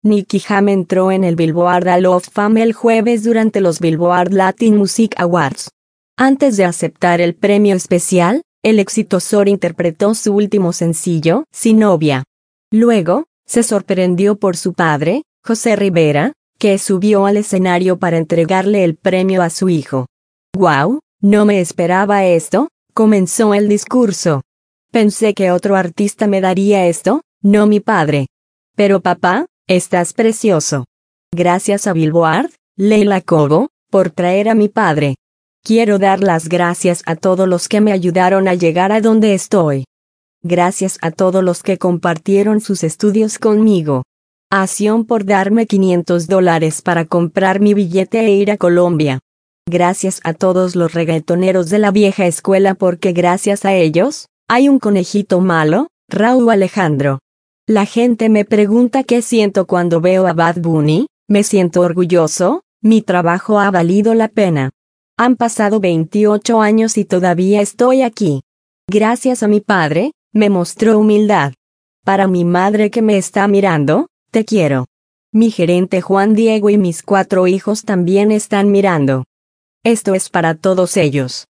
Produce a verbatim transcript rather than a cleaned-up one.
Nicky Jam entró en el Billboard Hall of Fame el jueves durante los Billboard Latin Music Awards. Antes de aceptar el premio especial, el exitoso interpretó su último sencillo, Sin Novia. Luego, se sorprendió por su padre, José Rivera, que subió al escenario para entregarle el premio a su hijo. «Guau, no me esperaba esto», comenzó el discurso. «Pensé que otro artista me daría esto, no mi padre. Pero papá, estás precioso. Gracias a Billboard, Leila Cobo, por traer a mi padre. Quiero dar las gracias a todos los que me ayudaron a llegar a donde estoy. Gracias a todos los que compartieron sus estudios conmigo. A Sion por darme quinientos dólares para comprar mi billete e ir a Colombia. Gracias a todos los reggaetoneros de la vieja escuela porque gracias a ellos, hay un conejito malo, Raúl Alejandro. La gente me pregunta qué siento cuando veo a Bad Bunny, me siento orgulloso, mi trabajo ha valido la pena. Han pasado veintiocho años y todavía estoy aquí. Gracias a mi padre, me mostró humildad. Para mi madre que me está mirando, te quiero. Mi gerente Juan Diego y mis cuatro hijos también están mirando. Esto es para todos ellos.